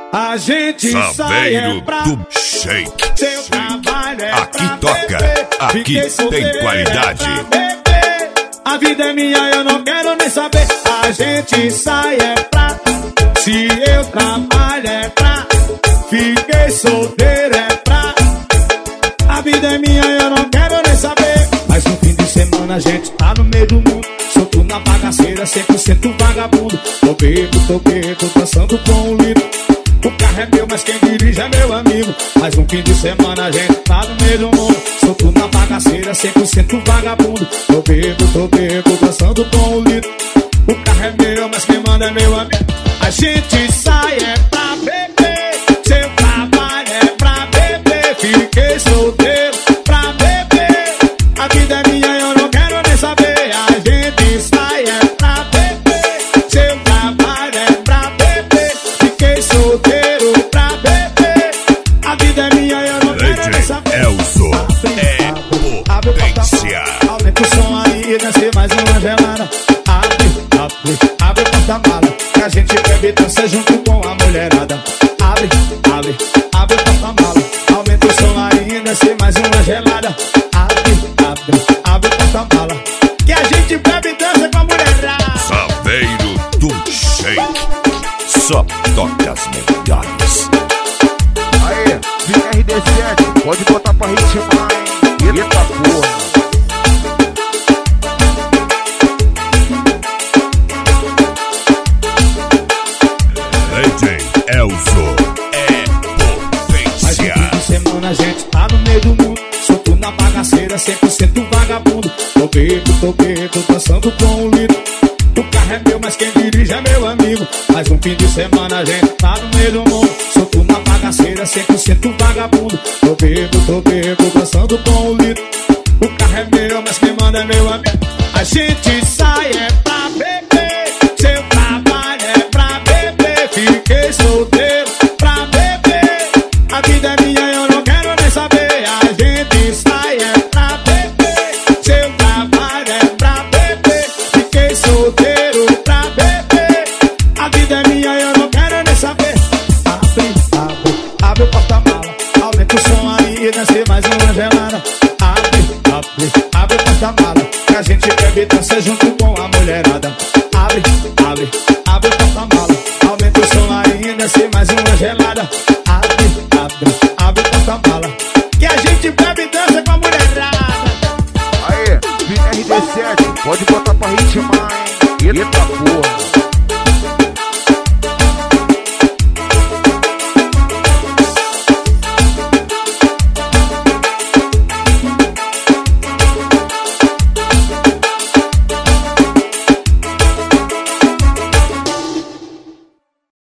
A gente sai é pra do Shake. seu trabalho é aqui pra toca, beber. aqui Fiquei tem solteiro, qualidade. é pra beber. A vida é minha, eu não quero nem saber. A gente sai é pra, se eu trabalho é pra, fiquei solteiro é pra. A vida é minha, eu não quero nem saber. Mas no fim de semana a gente tá no meio do mundo, solto na bagaceira, 100% vagabundo. Tô bebo, dançando com um litro. O carro é meu, mas quem dirige é meu amigo. Mas no fim de semana a gente tá no meio do mundo, solto na bagaceira, 100% vagabundo. Tô bebo, dançando com um litro. O carro é meu, mas quem manda é meu amigo. A gente sai é pra beber, seu trabalho é pra beber. Fiquei solteiro pra beber. A vida é minha, eu não quero nem saber. A gente sai é pra beber, seu trabalho é pra beber. Fiquei solteiro pra beber. A vida é minha, eu não quero nem saber. Elzo é potência. Aumenta o som aí, desce mais uma gelada. Abre o porta-mala, que a gente bebe e dança junto com a mulherada. Abre o porta-mala, aumenta o som aí, desce mais uma gelada. Abre o porta-mala, que a gente bebe e dança com a mulherada. Saveiro do Shake, só toca as melhores. Aê, RD7, pode botar pra ritmar, hein? Eita porra. Elzo é potência. Mas no fim de semana a gente tá no meio do mundo, solto na bagaceira, 100% vagabundo. Tô bebo, dançando com um litro. O carro é meu, mas quem dirige é meu amigo. Mas no fim de semana a gente tá no meio do mundo, solto na bagaceira, 100% vagabundo. Tô bebo, dançando com um litro. O carro é meu, mas quem manda é meu amigo. A gente sai é pra beber, seu trabalho é pra beber. Fiquei solteiro pra beber. A vida é minha, eu não quero nem saber. A gente sai é pra beber, seu trabalho é pra beber. Fiquei solteiro pra beber. A vida é minha, eu não quero nem saber. Abre o porta-mala, aumenta o som aí, desce mais uma gelada. Abre o porta-mala, que a gente bebe e dança junto com a mulherada. Abre o porta-mala, aumenta o som aí, desce mais uma